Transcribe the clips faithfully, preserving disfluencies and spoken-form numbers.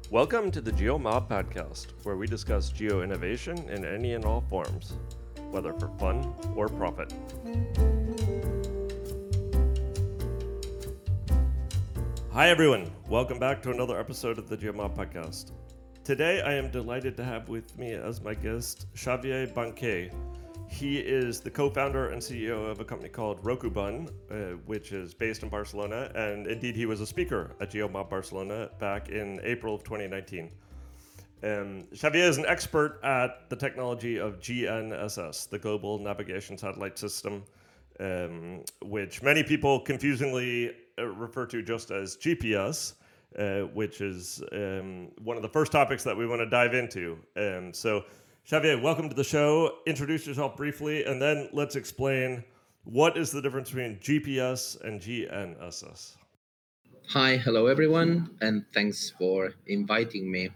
Welcome to the GeoMob podcast, where we discuss geo innovation in any and all forms, whether for fun or profit. Hi everyone, welcome back to another episode of the GeoMob podcast. Today I am delighted to have with me as my guest Xavier Banquet. He is the co-founder and C E O of a company called Rokubun, uh, which is based in Barcelona, and indeed he was a speaker at GeoMob Barcelona back in April of twenty nineteen. Um, Xavier is an expert at the technology of G N S S, the Global Navigation Satellite System, um, which many people confusingly uh, refer to just as G P S, uh, which is um, one of the first topics that we want to dive into. Um, so. Xavier, welcome to the show. Introduce yourself briefly, and then let's explain what is the difference between G P S and G N S S. Hi, hello everyone, and thanks for inviting me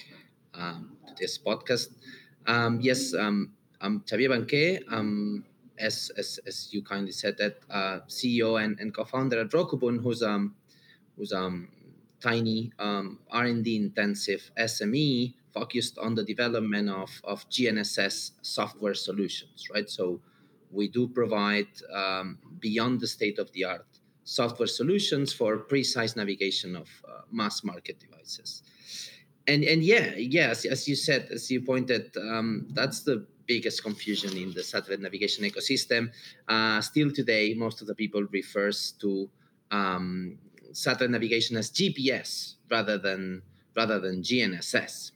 um, to this podcast. Um, yes, um, I'm Xavier Banquet. Um, as, as, as you kindly said, that uh, C E O and, and co-founder at Rokubun, who's um who's um tiny um, R and D intensive S M E focused on the development of, of G N S S software solutions, right? So we do provide um, beyond the state of the art software solutions for precise navigation of uh, mass market devices. And and yeah, yes, as you said, as you pointed, um, that's the biggest confusion in the satellite navigation ecosystem. Uh, still today, most of the people refers to um, satellite navigation as G P S rather than rather than G N S S.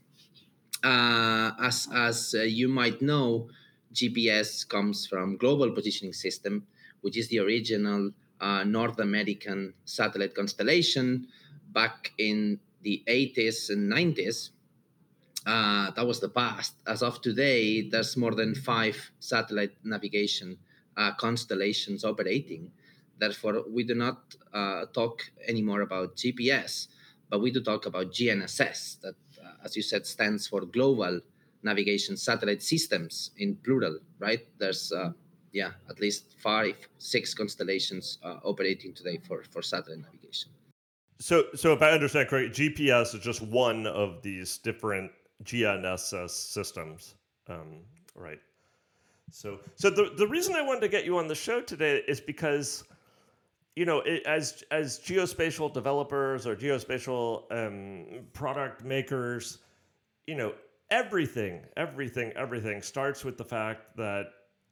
Uh, as as uh, you might know, G P S comes from Global Positioning System, which is the original uh, North American satellite constellation back in the eighties and nineties. Uh, that was the past. As of today, there's more than five satellite navigation uh, constellations operating. Therefore, we do not uh, talk anymore about G P S, but we do talk about G N S S, that, uh, as you said, stands for Global Navigation Satellite Systems in plural, right? There's, uh, yeah, at least five, six constellations uh, operating today for, for satellite navigation. So, so if I understand correctly, G P S is just one of these different G N S S systems, um, right? So, so the the reason I wanted to get you on the show today is because, you know, it, as as geospatial developers or geospatial um, product makers, you know, everything, everything, everything starts with the fact that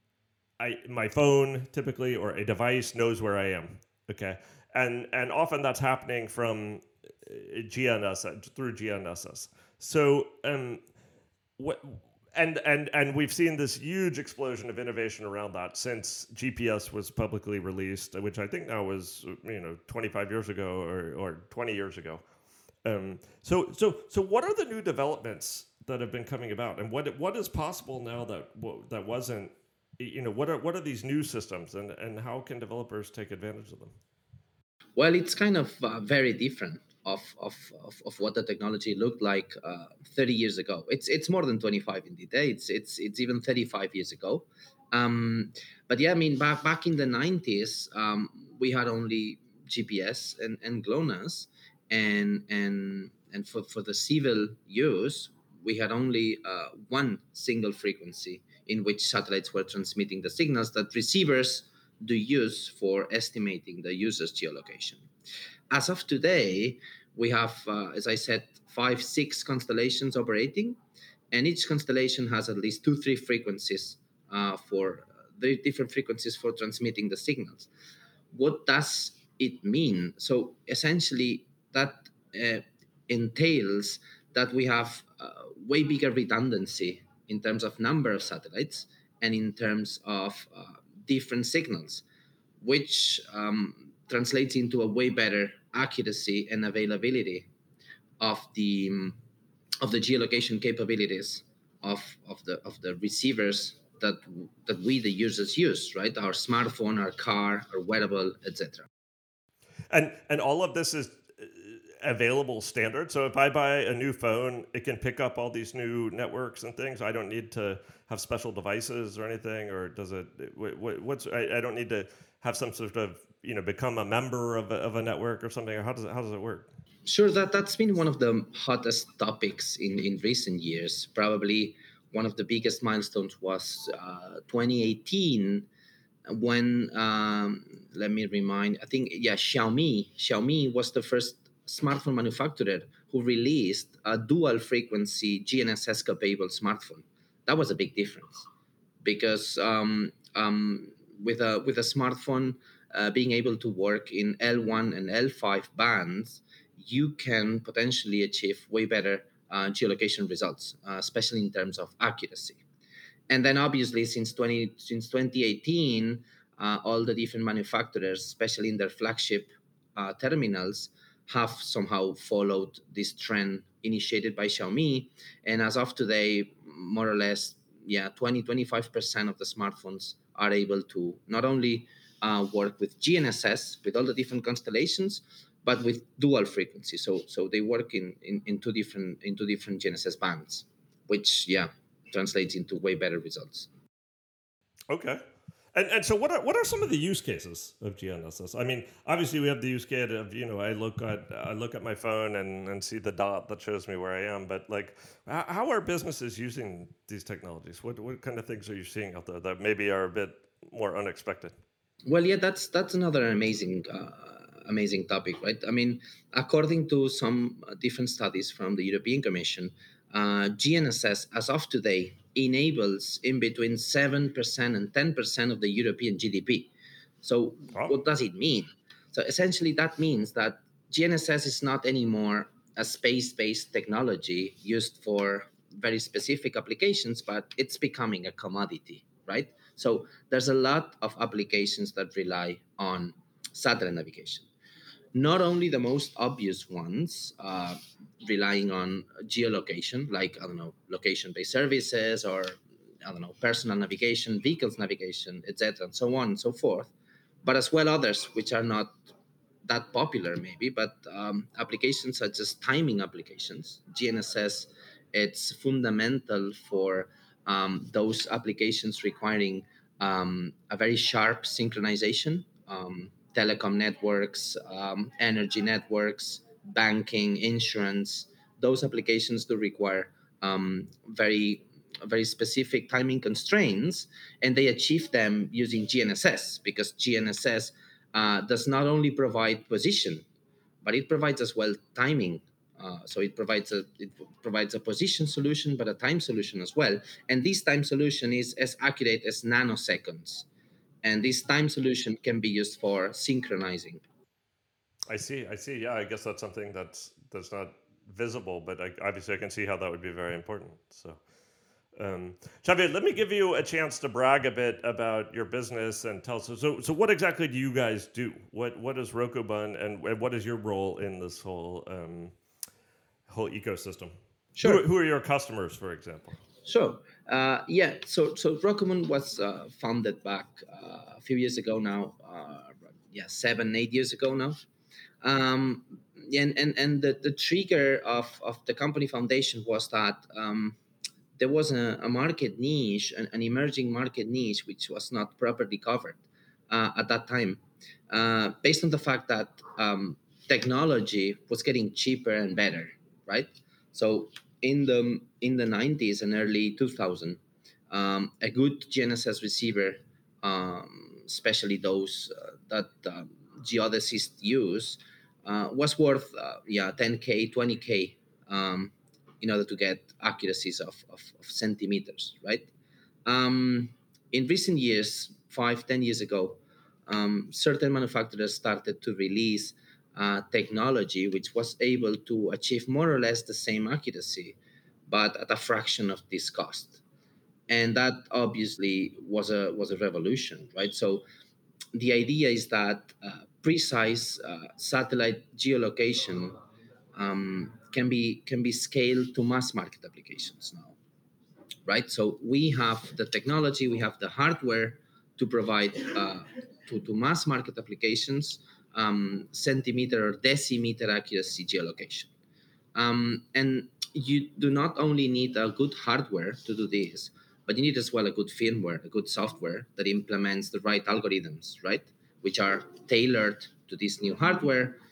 I my phone typically or a device knows where I am. Okay, and and often that's happening from uh, G N S S through G N S S. So um, what and and and we've seen this huge explosion of innovation around that since G P S was publicly released, which I think now was you know twenty-five years ago or or twenty years ago. Um, so so so what are the new developments that have been coming about, and what what is possible now that that wasn't you know what are what are these new systems, and and how can developers take advantage of them? Well, it's kind of uh, very different of, of, of, of what the technology looked like uh, thirty years ago. It's it's more than twenty-five indeed. eh? It's it's it's even thirty-five years ago. Um, but yeah, I mean, back back in the nineties, um, we had only G P S and, and GLONASS, and and and for, for the civil use, we had only uh, one single frequency in which satellites were transmitting the signals that receivers do use for estimating the user's geolocation. As of today, we have, uh, as I said, five, six constellations operating, and each constellation has at least two, three frequencies uh, for the different frequencies for transmitting the signals. What does it mean? So essentially, that uh, entails that we have uh, way bigger redundancy in terms of number of satellites and in terms of uh, different signals, which um, translates into a way better accuracy and availability of the um, of the geolocation capabilities of, of the of the receivers that that we the users use, right? Our smartphone, our car, our wearable, et cetera. And and all of this is uh, available standard. So if I buy a new phone, it can pick up all these new networks and things. I don't need to have special devices or anything, or does it? What, what's I, I don't need to have some sort of you know become a member of a, of a network or something. Or how does it how does it work? Sure, that that's been one of the hottest topics in in recent years. Probably one of the biggest milestones was uh, twenty eighteen, when um, let me remind. I think, yeah, Xiaomi. Xiaomi was the first smartphone manufacturer who released a dual frequency G N S S capable smartphone. That was a big difference because um, um, with a with a smartphone uh, being able to work in L one and L five bands, you can potentially achieve way better uh, geolocation results, uh, especially in terms of accuracy. And then obviously since twenty since twenty eighteen, uh, all the different manufacturers, especially in their flagship uh, terminals, have somehow followed this trend initiated by Xiaomi. And as of today, more or less, yeah, twenty twenty-five percent of the smartphones are able to not only uh, work with G N S S with all the different constellations, but with dual frequency. So so they work in, in, in two different in two different G N S S bands, which, yeah, translates into way better results. Okay. And, and so what are what are some of the use cases of G N S S? I mean, obviously we have the use case of, you know, I look at I look at my phone and, and see the dot that shows me where I am, but like how, how are businesses using these technologies? What what kind of things are you seeing out there that maybe are a bit more unexpected? Well, yeah, that's that's another amazing uh, amazing topic, right? I mean, according to some uh, different studies from the European Commission, uh, G N S S as of today enables in between seven percent and ten percent of the European G D P. So Oh, what does it mean? So essentially, that means that G N S S is not anymore a space-based technology used for very specific applications, but it's becoming a commodity, right? So there's a lot of applications that rely on satellite navigation. Not only the most obvious ones, uh, relying on geolocation, like, I don't know, location-based services, or, I don't know, personal navigation, vehicles navigation, et cetera, and so on and so forth, but as well others which are not that popular maybe, but um, applications such as timing applications. G N S S, it's fundamental for um, those applications requiring um, a very sharp synchronization. Um, telecom networks, um, energy networks, banking, insurance. Those applications do require um, very very specific timing constraints, and they achieve them using G N S S because G N S S uh, does not only provide position, but it provides as well timing. Uh, so it provides a it provides a position solution, but a time solution as well. And this time solution is as accurate as nanoseconds. And this time solution can be used for synchronizing. I see. I see. Yeah, I guess that's something that's that's not visible, but I, obviously I can see how that would be very important. So. Um, Xavier, let me give you a chance to brag a bit about your business and tell us. So, so, so what exactly do you guys do? What What is Rokubun, and, and what is your role in this whole um, whole ecosystem? Who Sure. Who are your customers, for example? So, uh, yeah, so so Rocketmoon was uh, founded back uh, a few years ago now. Uh, yeah, seven, eight years ago now. Um, and and and the, the trigger of, of the company foundation was that um, there was a, a market niche, an, an emerging market niche, which was not properly covered uh, at that time, uh, based on the fact that um, technology was getting cheaper and better, right? So in the in the nineties and early two thousand, um, a good G N S S receiver, um, especially those uh, that um, geodesists use, uh, was worth uh, yeah ten k, twenty k. Um, in order to get accuracies of, of, of centimeters, right? Um, in recent years, five, ten years ago, um, certain manufacturers started to release uh, technology which was able to achieve more or less the same accuracy, but at a fraction of this cost. And that obviously was a was a revolution, right? So the idea is that uh, precise uh, satellite geolocation um, can be can be scaled to mass market applications now, right? So we have the technology, we have the hardware to provide uh, to, to mass market applications um, centimeter or decimeter accuracy geolocation. Um, and you do not only need a good hardware to do this, but you need as well a good firmware, a good software that implements the right algorithms, right? Which are tailored to this new hardware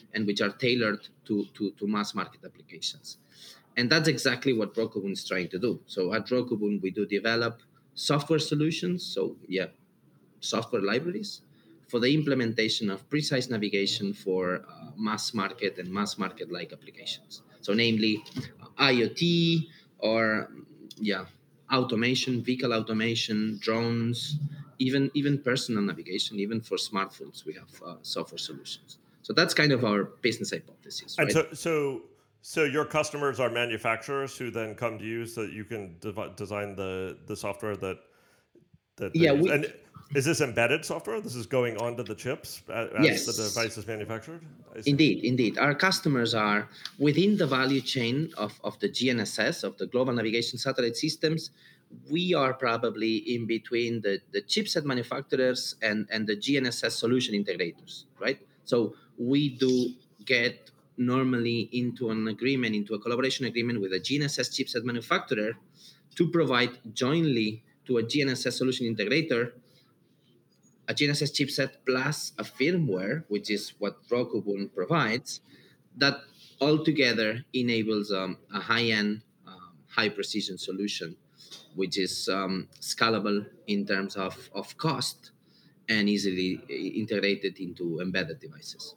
and which are tailored to, to, to mass market applications. And that's exactly what Rokubun is trying to do. So at Rokubun, we do develop software solutions. So yeah, software libraries for the implementation of precise navigation for uh, mass market and mass market like applications. So namely uh, IoT or yeah, automation, vehicle automation, drones, even even personal navigation, even for smartphones, we have uh, software solutions. So that's kind of our business hypothesis, And right? so, so, so your customers are manufacturers who then come to you so that you can dev- design the the software that that they Yeah, use. we And is this embedded software? This is going onto the chips a- as the yes. device is manufactured? I see. Indeed, indeed. Our customers are within the value chain of, of the G N S S, of the Global Navigation Satellite Systems. We are probably in between the, the chipset manufacturers and, and the G N S S solution integrators, right? So we do get normally into an agreement, into a collaboration agreement with a G N S S chipset manufacturer to provide jointly to a G N S S solution integrator a G N S S chipset plus a firmware, which is what Rokubun provides, that altogether enables um, a high-end, um, high-precision solution, which is um, scalable in terms of, of cost and easily integrated into embedded devices.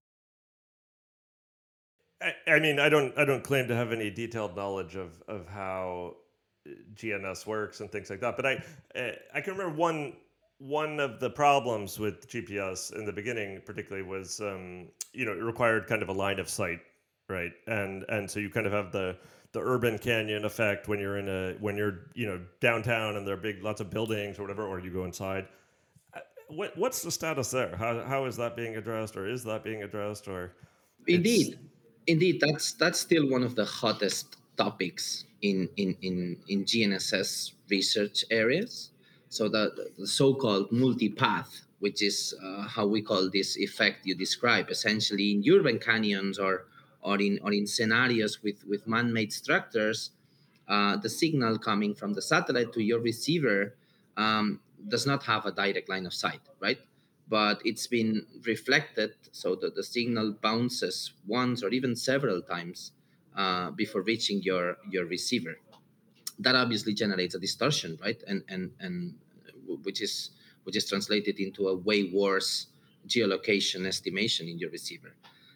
I, I mean, I don't, I don't claim to have any detailed knowledge of of how uh, G N S works and things like that. But I, uh, I can remember one one of the problems with G P S in the beginning, particularly, was um, you know it required kind of a line of sight, right? And and so you kind of have the the urban canyon effect when you're in a when you're you know downtown and there are big lots of buildings or whatever, or you go inside. Uh, What what's the status there? How how is that being addressed, or is that being addressed, or it's Indeed, indeed, that's that's still one of the hottest topics in in in, in G N S S research areas. So the, the so-called multipath, which is uh, how we call this effect you describe, essentially in urban canyons or or in or in scenarios with with man-made structures, uh, the signal coming from the satellite to your receiver um, does not have a direct line of sight, right? But it's been reflected so that the signal bounces once or even several times uh, before reaching your your receiver. That obviously generates a distortion, right? And and and which is which is translated into a way worse geolocation estimation in your receiver.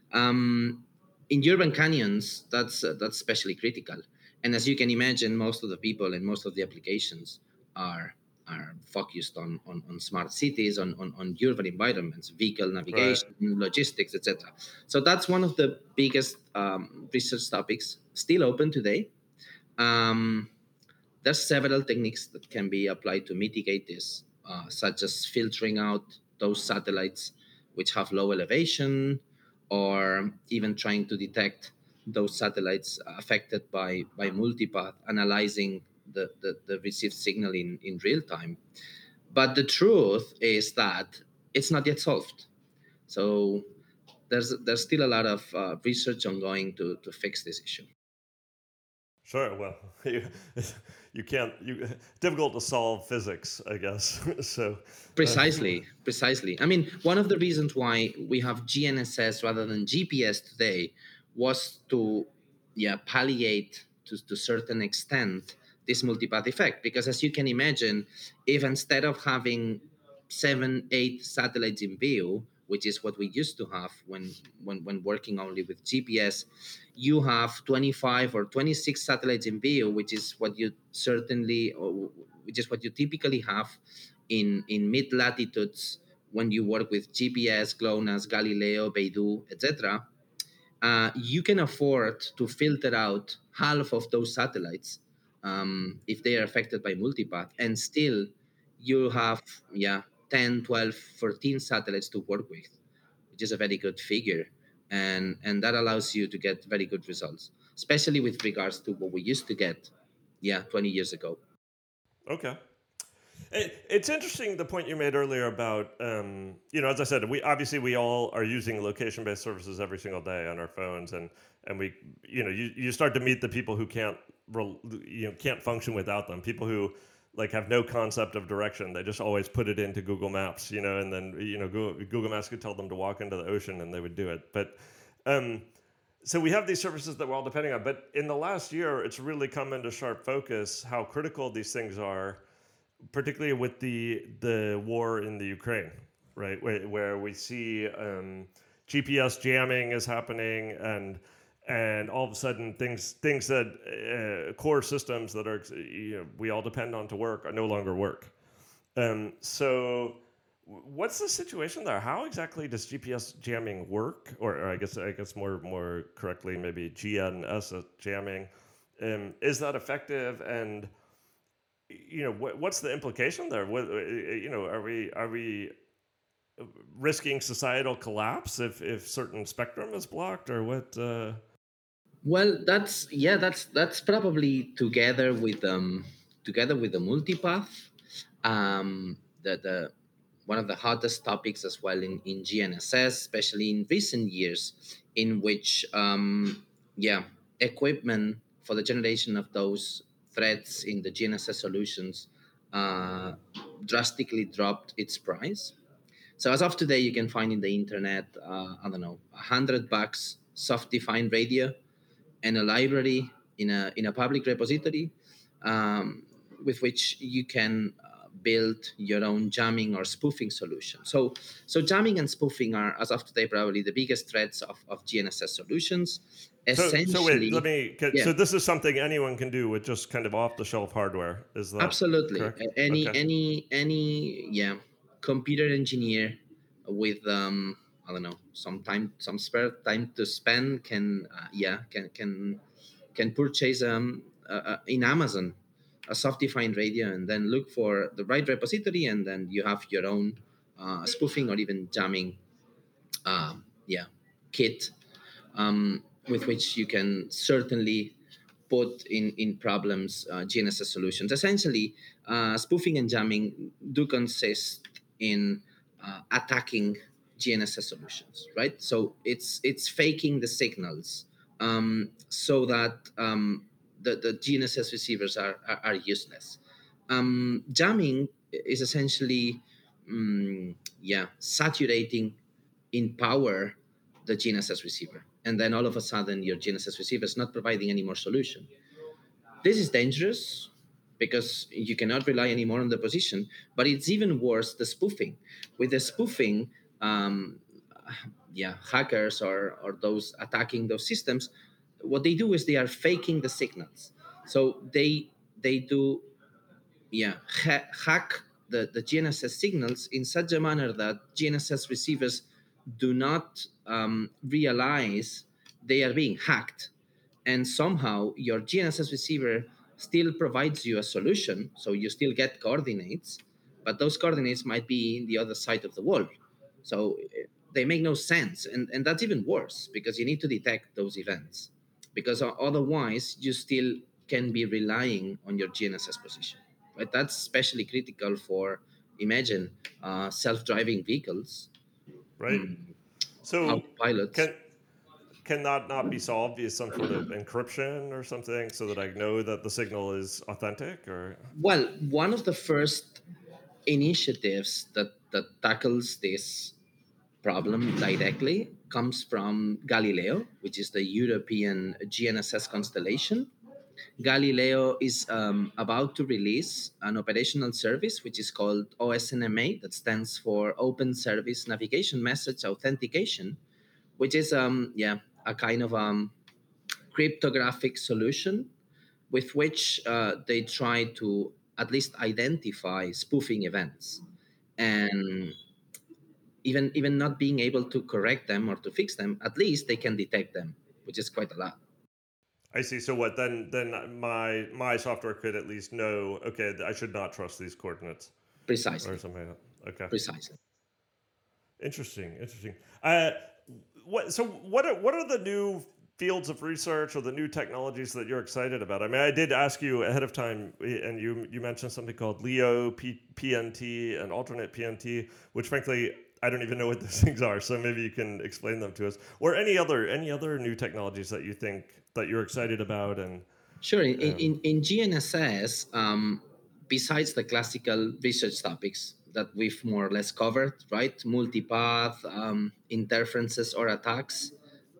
Um, in urban canyons, that's uh, that's especially critical. And as you can imagine, most of the people and most of the applications are are focused on, on, on smart cities, on, on, on urban environments, vehicle right. navigation, logistics, et cetera. So that's one of the biggest um, research topics still open today. Um, there's several techniques that can be applied to mitigate this, uh, such as filtering out those satellites which have low elevation, or even trying to detect those satellites affected by, by multipath, analyzing the, the, the received signal in, in real time. But the truth is that it's not yet solved. So there's, there's still a lot of uh, research ongoing to, to fix this issue. Sure. Well, you, you can't. You difficult to solve physics, I guess. so, uh, Precisely, precisely. I mean, one of the reasons why we have G N S S rather than G P S today was to, yeah, palliate to to certain extent this multipath effect. Because as you can imagine, if instead of having seven, eight satellites in view, which is what we used to have when when when working only with G P S, you have twenty-five or twenty-six satellites in view, which is what you certainly, or which is what you typically have in in mid latitudes when you work with G P S, GLONASS, Galileo, Beidou, et cetera. Uh, you can afford to filter out half of those satellites um, if they are affected by multipath, and still you have yeah ten, twelve, fourteen satellites to work with, which is a very good figure, and and that allows you to get very good results, especially with regards to what we used to get yeah twenty years ago. okay. It, it's interesting the point you made earlier about um, you know, as I said, we obviously we all are using location-based services every single day on our phones, and and we you know you, you start to meet the people who can't rel- you know can't function without them. People who like have no concept of direction. They just always put it into Google Maps, you know, and then you know Google, Google Maps could tell them to walk into the ocean and they would do it. But Um, so we have these services that we're all depending on, but in the last year, it's really come into sharp focus how critical these things are, particularly with the the war in the Ukraine, right? Where, where we see um, G P S jamming is happening, and and all of a sudden things things that uh, core systems that are you know, we all depend on to work are no longer work. Um, so what's the situation there? How exactly does G P S jamming work? Or, or I guess I guess more more correctly, maybe G N S S jamming. Um, is that effective? And you know, what, what's the implication there? What, uh, you know, are we are we risking societal collapse if if certain spectrum is blocked, or what? Uh... Well, that's yeah, that's that's probably together with um together with the multipath, um the the one of the hottest topics as well in in G N S S, especially in recent years, in which um yeah equipment for the generation of those threads in the G N S S solutions uh, drastically dropped its price. So as of today, you can find in the internet, uh, I don't know, a hundred bucks soft-defined radio and a library in a in a public repository, um, with which you can uh, build your own jamming or spoofing solution. So so jamming and spoofing are, as of today, probably the biggest threats of, of G N S S solutions. So so wait, let Essentially, me. yeah, So this is something anyone can do with just kind of off the shelf hardware. Is that absolutely. correct? A- Any Okay. any any yeah, computer engineer with um I don't know, some time, some spare time to spend can uh, yeah can can can purchase um uh, uh, in Amazon a soft-defined radio and then look for the right repository, and then you have your own uh, spoofing or even jamming um, yeah kit, um, with which you can certainly put in in problems uh, G N S S solutions. Essentially, uh, spoofing and jamming do consist in uh, attacking G N S S solutions, right? So it's it's faking the signals, um, so that um, the the G N S S receivers are are, are useless. Um, jamming is essentially um, yeah saturating in power the G N S S receiver, and then all of a sudden your G N S S receiver is not providing any more solution. This is dangerous because you cannot rely anymore on the position, but it's even worse the spoofing. With the spoofing, um, yeah, hackers or, or those attacking those systems, what they do is they are faking the signals. So they they do yeah ha- hack the, the G N S S signals in such a manner that G N S S receivers do not um, realize they are being hacked, and somehow your G N S S receiver still provides you a solution, so you still get coordinates, but those coordinates might be in the other side of the wall. So eh, they make no sense, and, and that's even worse because you need to detect those events, because o- otherwise you still can be relying on your G N S S position. Right? That's especially critical for, imagine, uh, self-driving vehicles, Right. mm, So autopilots. can can that not be solved via some sort of encryption or something so that I know that the signal is authentic? Or Well, one of the first initiatives that, that tackles this problem directly comes from Galileo, which is the European G N S S constellation. Galileo is um, about to release an operational service which is called O S N M A, that stands for Open Service Navigation Message Authentication, which is um, yeah a kind of um, cryptographic solution with which uh, they try to at least identify spoofing events, and even even not being able to correct them or to fix them, at least they can detect them, which is quite a lot. I see. So what then? Then my my software could at least know. Okay, I should not trust these coordinates or Precisely, something like that. Okay. precisely. Interesting. Interesting. Uh, what? So what? Are, what are the new fields of research or the new technologies that you're excited about? I mean, I did ask you ahead of time, and you you mentioned something called Leo P, PNT and alternate P N T, which frankly I don't even know what those things are. So maybe you can explain them to us, or any other any other new technologies that you think that you're excited about and. Sure. In, Um, in, in G N S S, um, besides the classical research topics that we've more or less covered, right? Multipath, um, interferences or attacks,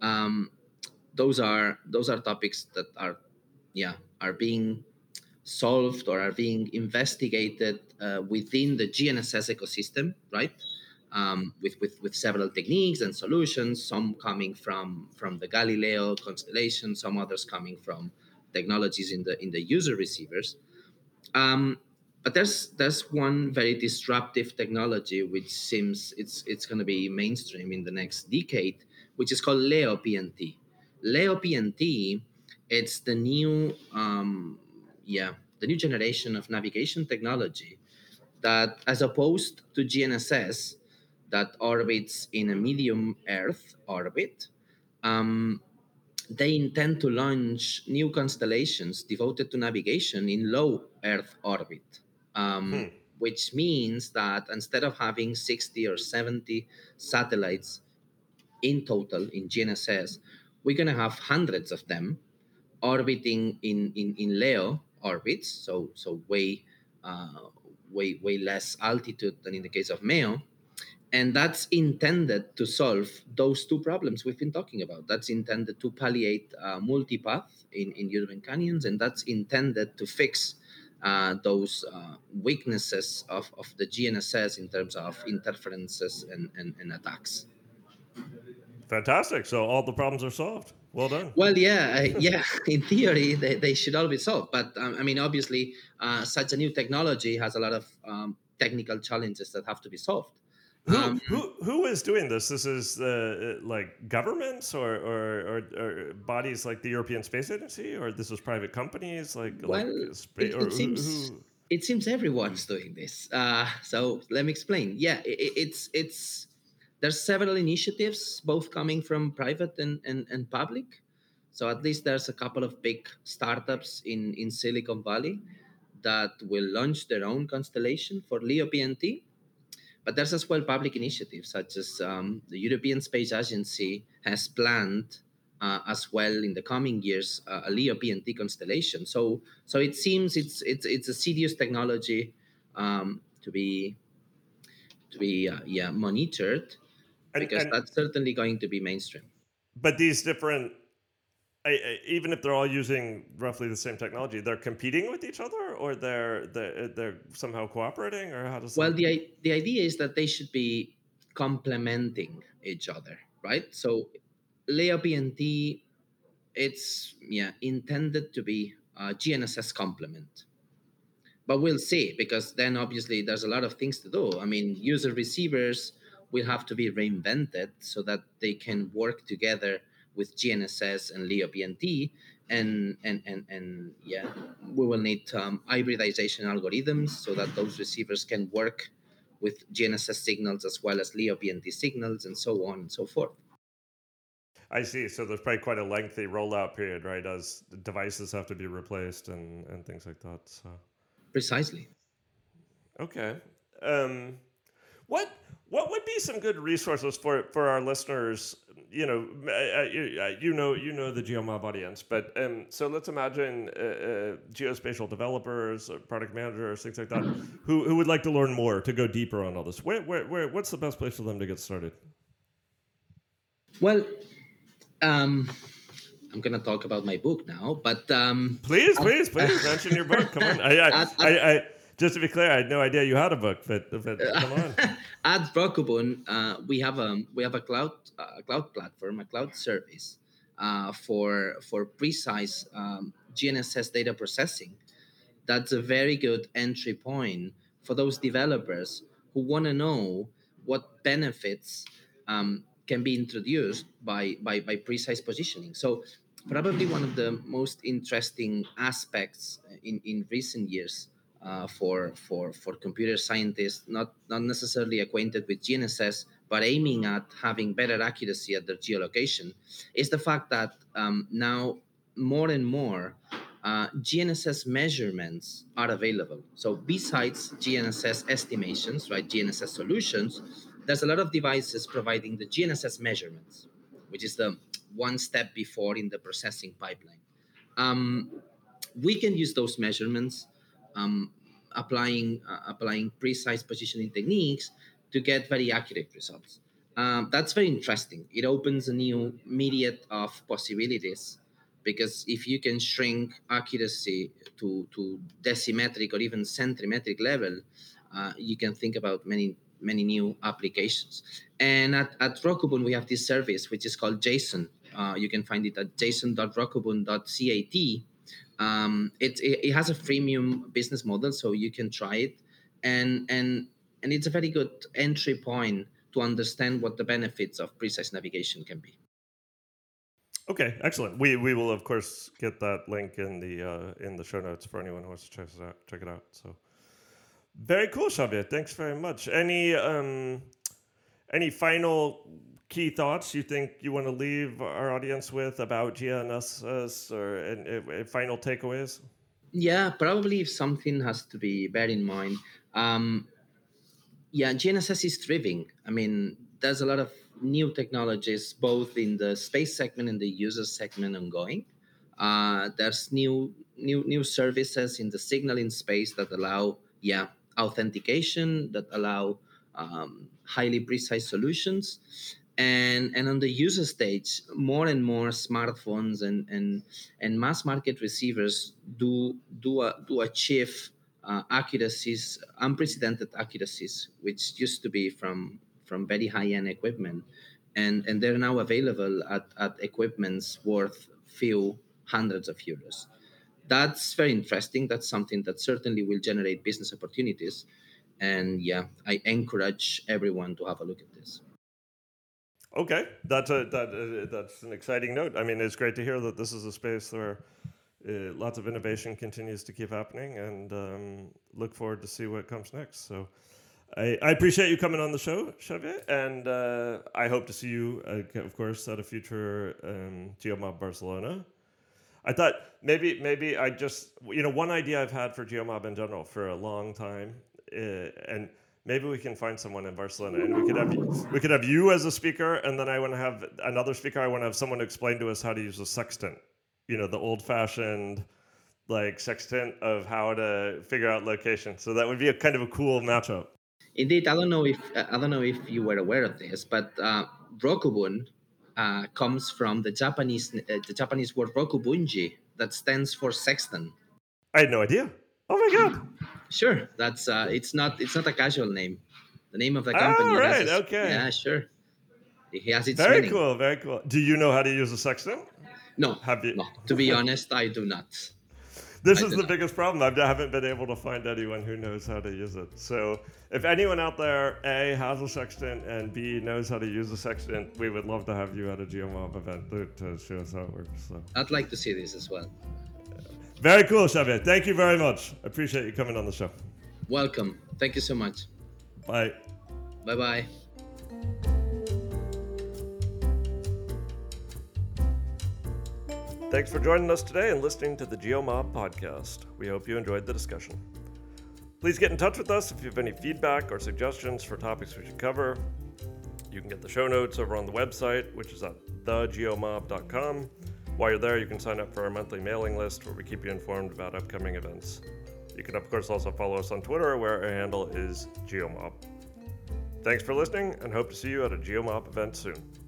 Um, those are those are topics that are, yeah, are being solved or are being investigated uh, within the G N S S ecosystem, right? Um, with, with with several techniques and solutions, some coming from from the Galileo constellation, some others coming from technologies in the in the user receivers. Um, but there's there's one very disruptive technology which seems it's it's going to be mainstream in the next decade, which is called Leo P N T. Leo P N T, it's the new um, yeah the new generation of navigation technology that, as opposed to G N S S that orbits in a medium Earth orbit, um, they intend to launch new constellations devoted to navigation in low Earth orbit, um, Hmm. which means that instead of having sixty or seventy satellites in total in G N S S, we're going to have hundreds of them orbiting in, in, in LEO orbits, so so way uh, way way less altitude than in the case of MEO, and that's intended to solve those two problems we've been talking about. That's intended to palliate uh, multipath in, in urban canyons, and that's intended to fix uh, those uh, weaknesses of, of the G N S S in terms of interferences and, and, and attacks. Fantastic. So all the problems are solved. Well done. Well, yeah, uh, yeah. In theory, they, they should all be solved. But um, I mean, obviously, uh, such a new technology has a lot of um, technical challenges that have to be solved. Who Um, who who is doing this? This is uh, like governments or, or, or, or bodies like the European Space Agency, or this is private companies like like well, space it, or it who, seems who? it seems everyone's doing this. Uh, so let me explain. Yeah, it, it's it's there's several initiatives, both coming from private and, and, and public. So at least there's a couple of big startups in, in Silicon Valley that will launch their own constellation for LEO P N T. But there's as well public initiatives such as um, the European Space Agency has planned uh, as well in the coming years uh, a LEO P N T constellation. So so it seems it's it's it's a serious technology um, to be to be uh, yeah monitored, And because and that's certainly going to be mainstream. but these different, I, I, even if they're all using roughly the same technology, they're competing with each other, or they're they're, they're somehow cooperating, or how does Well, that? the i- the idea is that they should be complementing each other, right? So LEO P N T, it's yeah intended to be a G N S S complement, but we'll see, because then obviously there's a lot of things to do. I mean, user receivers will have to be reinvented so that they can work together with G N S S and LEO P N T, and and and and yeah, we will need um, hybridization algorithms so that those receivers can work with G N S S signals as well as LEO P N T signals, and so on and so forth. I see. So there's probably quite a lengthy rollout period, right? As devices have to be replaced and and things like that. So Precisely. okay. Um, what what would be some good resources for for our listeners? You know, I- I- you I- you know, you know the GeoMob audience, but um, so let's imagine uh, uh, geospatial developers, or product managers, things like that, who who would like to learn more to go deeper on all this. Where where, where what's the best place for them to get started? Well, um, I'm gonna talk about my book now, but um, Please, at, please, please mention your book. Come on, I I, at, I, at I just to be clear, I had no idea you had a book, but but come on. at Brokubun, uh, we have a we have a cloud a cloud platform, a cloud service uh, for for precise um, G N S S data processing. That's a very good entry point for those developers who want to know what benefits um, can be introduced by, by by precise positioning. So probably one of the most interesting aspects in, in recent years uh, for, for, for computer scientists, not, not necessarily acquainted with G N S S, but aiming at having better accuracy at their geolocation, is the fact that um, now more and more uh, G N S S measurements are available. So besides G N S S estimations, right, G N S S solutions, there's a lot of devices providing the G N S S measurements, which is the one step before in the processing pipeline. Um, we can use those measurements, um, applying uh, applying precise positioning techniques to get very accurate results. Um, that's very interesting. It opens a new myriad of possibilities because if you can shrink accuracy to, to decimetric or even centimetric level, uh, you can think about many many new applications. And at, at Rokubun, we have this service which is called JSON. Uh, you can find it at jason dot rokubun dot cat. Um, it, it, it has a freemium business model, so you can try it. And, and, and it's a very good entry point to understand what the benefits of precise navigation can be. Okay, excellent. We we will of course get that link in the uh, in the show notes for anyone who wants to check it out. Check it out. So very cool, Xavier. Thanks very much. Any um, any final key thoughts you think you want to leave our audience with about G N S S or and, uh, final takeaways? Yeah, probably if something has to be bear in mind. Um, yeah, G N S S is thriving. I mean, there's a lot of new technologies both in the space segment and the user segment ongoing. Uh, there's new new new services in the signaling space that allow yeah authentication, that allow um, highly precise solutions, and and on the user stage, more and more smartphones and and and mass market receivers do do uh, do achieve uh, accuracies, unprecedented accuracies, which used to be from from very high end equipment, and and they're now available at at equipments worth few hundreds of euros. That's very interesting. That's something that certainly will generate business opportunities, and yeah, I encourage everyone to have a look at this. Okay, that's a that uh, that's an exciting note. I mean, it's great to hear that this is a space where uh, lots of innovation continues to keep happening, and um, look forward to see what comes next. So, I, I appreciate you coming on the show, Xavier, and uh, I hope to see you, uh, of course, at a future um, GeoMob Barcelona. I thought maybe maybe I just you know one idea I've had for GeoMob in general for a long time, uh, and maybe we can find someone in Barcelona, and we could have we could have you as a speaker, and then I want to have another speaker. I want to have someone to explain to us how to use a sextant, you know, the old-fashioned like sextant of how to figure out location. So that would be a kind of a cool matchup. Indeed, I don't know if uh, I don't know if you were aware of this, but uh, Rokubun uh, comes from the Japanese uh, the Japanese word Rokubunji that stands for sextant. I had no idea. Oh my god! Sure, that's uh, it's not it's not a casual name. The name of the company All has right. a, Okay. yeah, sure. It has its Very meaning. cool. Very cool. Do you know how to use a sextant? No, Have you? no. To be honest, I do not. This I is do the not. biggest problem. I haven't been able to find anyone who knows how to use it. So, if anyone out there, A, has a sextant, and B, knows how to use a sextant, we would love to have you at a GeoMob event to, to show us how it works. So. I'd like to see this as well. Very cool, Xavier. Thank you very much. I appreciate you coming on the show. Welcome. Thank you so much. Bye. Bye bye. Thanks for joining us today and listening to the GeoMob podcast. We hope you enjoyed the discussion. Please get in touch with us if you have any feedback or suggestions for topics we should cover. You can get the show notes over on the website, which is at the geomob dot com. While you're there, you can sign up for our monthly mailing list where we keep you informed about upcoming events. You can, of course, also follow us on Twitter, where our handle is GeoMob. Thanks for listening, and hope to see you at a GeoMob event soon.